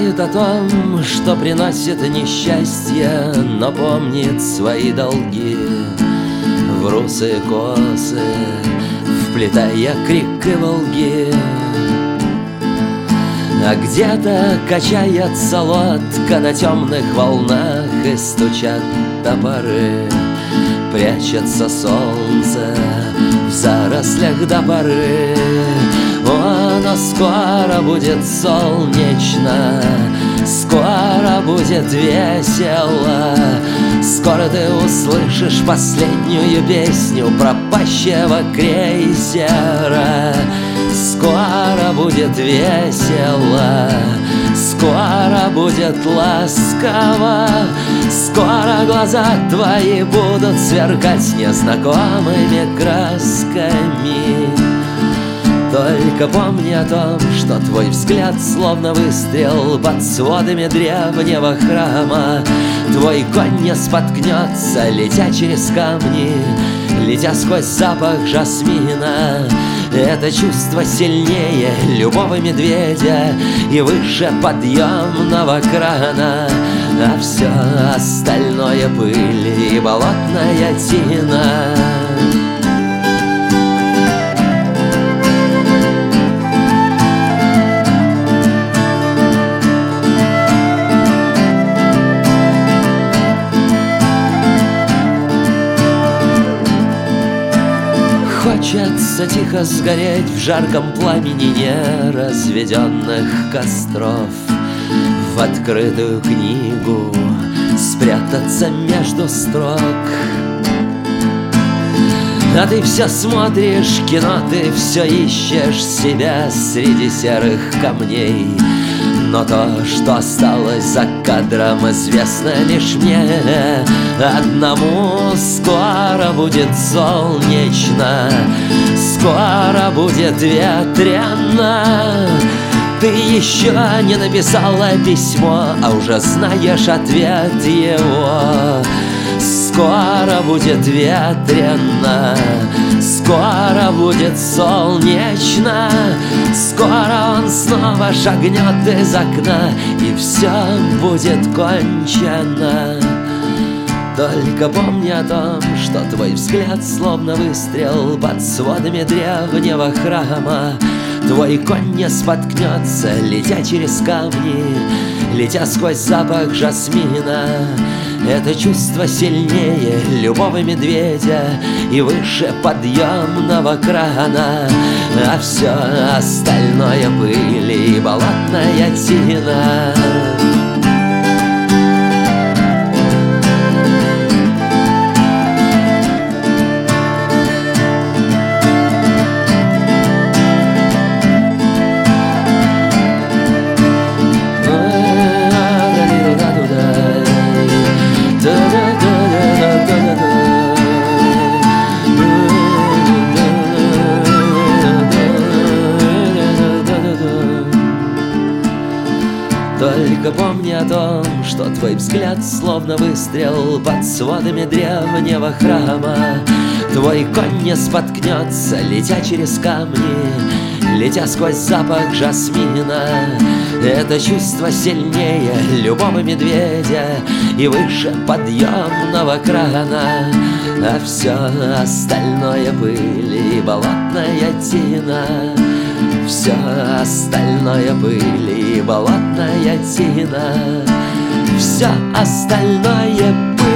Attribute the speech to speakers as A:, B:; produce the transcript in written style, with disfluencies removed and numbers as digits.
A: знает о том, что приносит несчастье, но помнит свои долги в русые косы, вплетая крик и волги. А где-то качается лодка на темных волнах, и стучат топоры, прячется солнце в зарослях до поры. О, но скоро будет солнечно, скоро будет весело, скоро ты услышишь последнюю песню пропащего крейсера. Скоро будет весело, скоро будет ласково, скоро глаза твои будут сверкать незнакомыми красками. Только помни о том, что твой взгляд словно выстрел под сводами древнего храма. Твой конь не споткнется, летя через камни, летя сквозь запах жасмина. Это чувство сильнее любого медведя и выше подъемного крана, а все остальное пыль и болотная тина. Хочется тихо сгореть в жарком пламени неразведенных костров, в открытую книгу спрятаться между строк. А ты все смотришь кино, ты все ищешь себя среди серых камней. Но то, что осталось за кадром, известно лишь мне одному. Скоро будет солнечно, скоро будет ветрено. Ты еще не написала письмо, а уже знаешь ответ его. Скоро будет ветрено, скоро будет солнечно, скоро он снова шагнет из окна, и все будет кончено. Только помни о том, что твой взгляд словно выстрел под сводами древнего храма. Твой конь не споткнется, летя через камни, летя сквозь запах жасмина. Это чувство сильнее любого медведя и выше подъемного крана, а все остальное пыль и болотная тина. Только помни о том, что твой взгляд словно выстрел под сводами древнего храма. Твой конь не споткнется, летя через камни, летя сквозь запах жасмина. Это чувство сильнее любого медведя и выше подъемного крана, а все остальное пыль и болотная тина. Все остальное пыль и болотная тина. Все остальное пыль